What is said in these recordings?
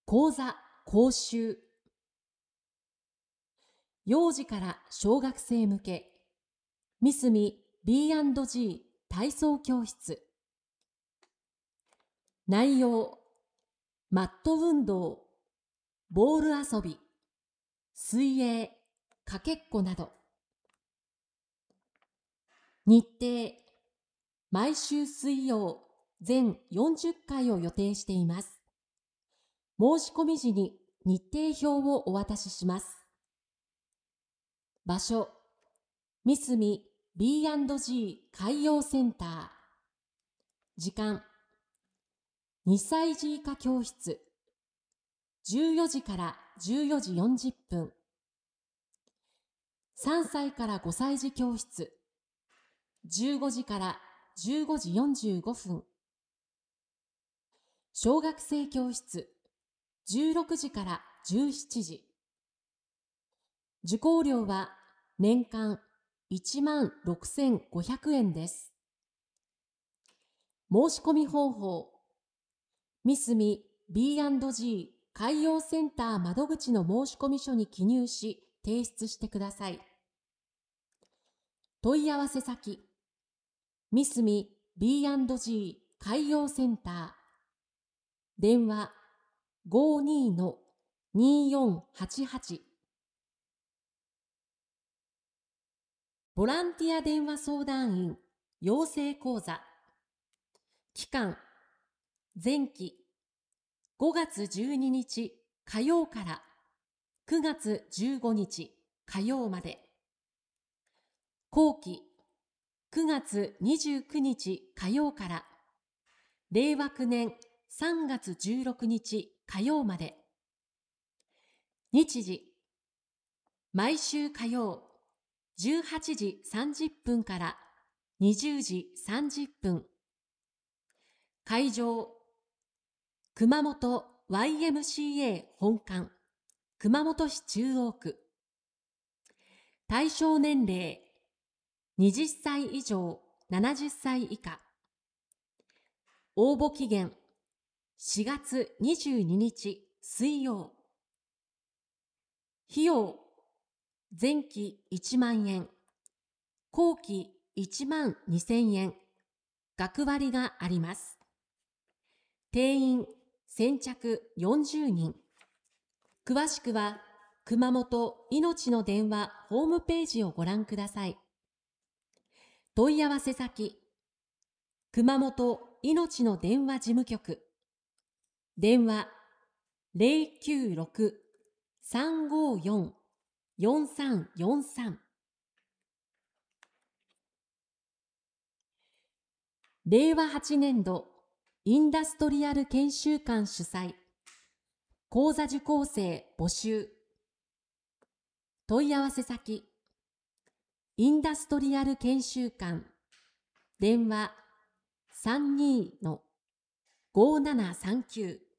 講座講習。幼児から小学生向けミスミ B&G 体操教室。内容、マット運動、ボール遊び、水泳、かけっこなど。日程、毎週水曜全40回を予定しています。申し込み時に日程表をお渡しします。場所、ミスミ B&G 海洋センター。時間、2歳児以下教室、14時から14時40分。3歳から5歳児教室、15時から15時45分。小学生教室、16時から17時。受講料は年間16,500円です。申し込み方法、ミスミ B&G 海洋センター窓口の申込書に記入し提出してください。問い合わせ先、ミスミ B&G 海洋センター。電話 52-2488。ボランティア電話相談員養成講座。期間、前期5月12日火曜から9月15日火曜まで。後期、9月29日火曜から令和9年3月16日火曜まで。日時、毎週火曜18時30分から20時30分。会場、熊本 YMCA 本館、熊本市中央区。対象年齢、20歳以上70歳以下。応募期限、4月22日水曜。費用、前期1万円、後期1万2000円、学割があります。定員先着40人。詳しくは、熊本いのちの電話ホームページをご覧ください。問い合わせ先、熊本いのちの電話事務局。電話096-354-4343。令和8年度インダストリアル研修館主催講座受講生募集。問い合わせ先、インダストリアル研修館。電話32-5739。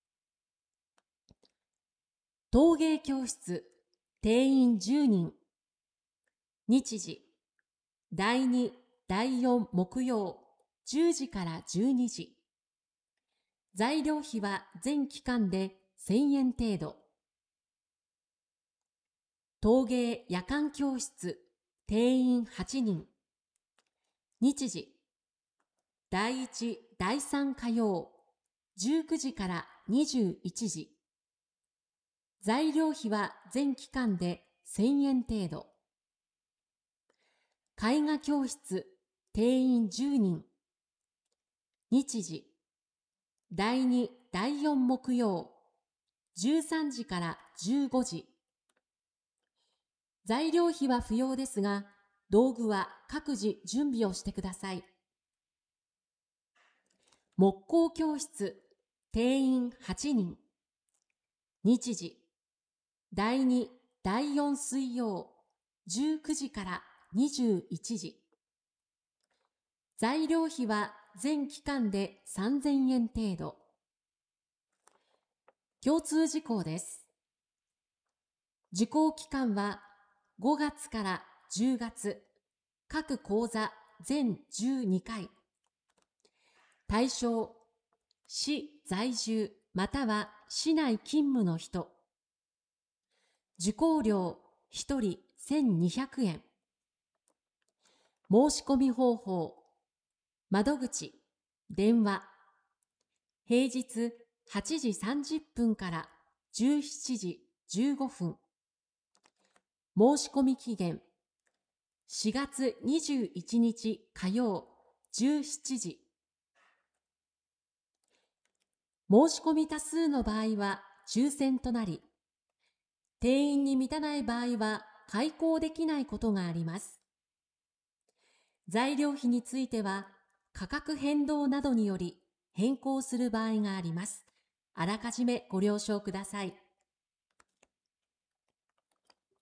陶芸教室、定員10人。日時、第2、第4木曜10時から12時。材料費は全期間で1000円程度。陶芸夜間教室、定員8人。日時、第1、第3火曜19時から21時。材料費は全期間で1000円程度。絵画教室、定員10人。日時、第2、第4木曜13時から15時。材料費は不要ですが、道具は各自準備をしてください。木工教室、定員8人。日時、第2、第4水曜19時から21時。材料費は全期間で3000円程度。共通事項です。受講期間は5月から10月、各講座全12回。対象、市在住または市内勤務の人。受講料1人1200円。申し込み方法。窓口、電話。平日8時30分から17時15分。申し込み期限。4月21日火曜17時。申し込み多数の場合は抽選となり、定員に満たない場合は開講できないことがあります。材料費については価格変動などにより変更する場合があります。あらかじめご了承ください。